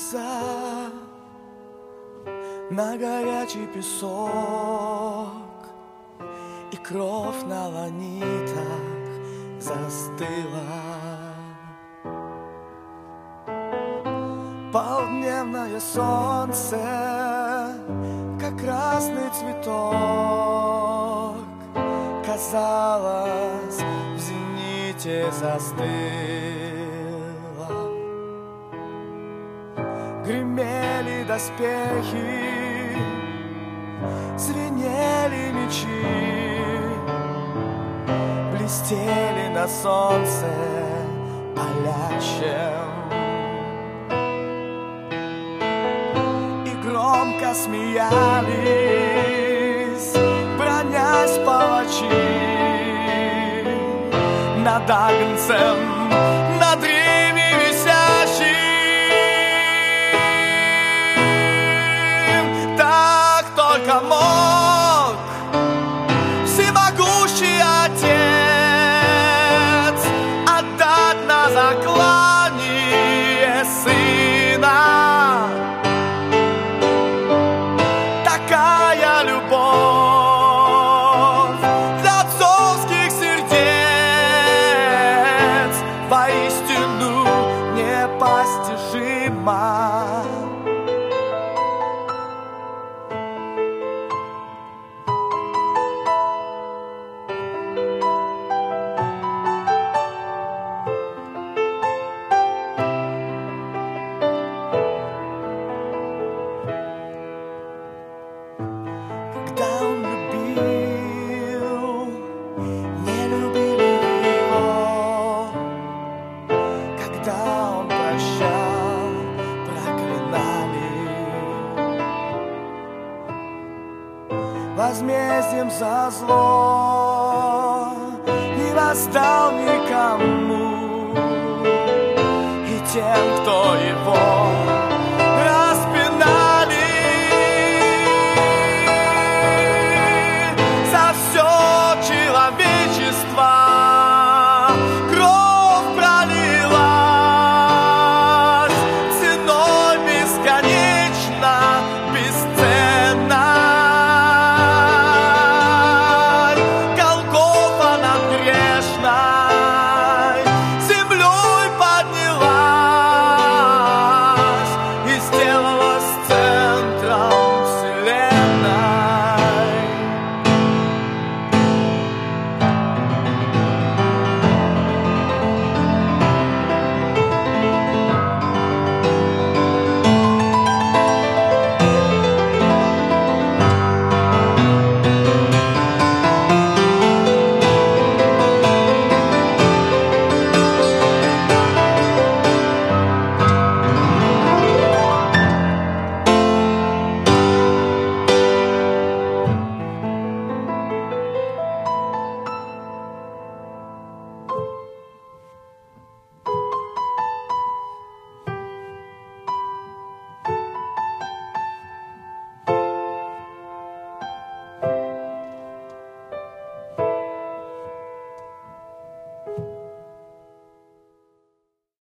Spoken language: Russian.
слеза на горячий песок, и кровь на ланитах застыла. Полдневное солнце, как красный цветок, казалось, в зените застыло. Гремели доспехи, звенели мечи, блестели на солнце палящем. Громко смеялись, бронясь палачи, над Агнцем, над Риме висящим. Так только мог всемогущий Отец отдать на заклание Сына. Такая любовь для отцовских сердец воистину непостижима. Возмездием за зло не воздал никому, и тем, кто его